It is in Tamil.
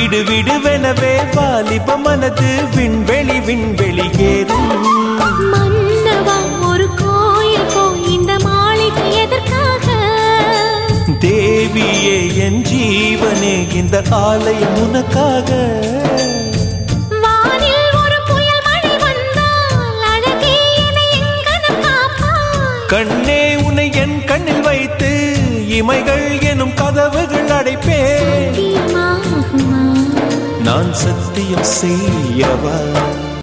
விடுவிடுவெனவே வாலிப மனது விண்வெளி விண்வெளி ஏறும். மன்னவா ஒரு கோயில் இந்த மாளிகை எதற்காக? தேவியே என் ஜீவனே இந்த ஆலயம் உனக்காக. வானில் ஒரு புயல் மழை வந்தால் அழகே என்னை எங்கனம் காப்பாய். கண்ணே உன்னை என் கண்ணில் வைத்து இமைகள் எனும் கதவுகள் அடைப்பேன். சத்தியமாகுமா? நான் சத்தியம் செய்யவா?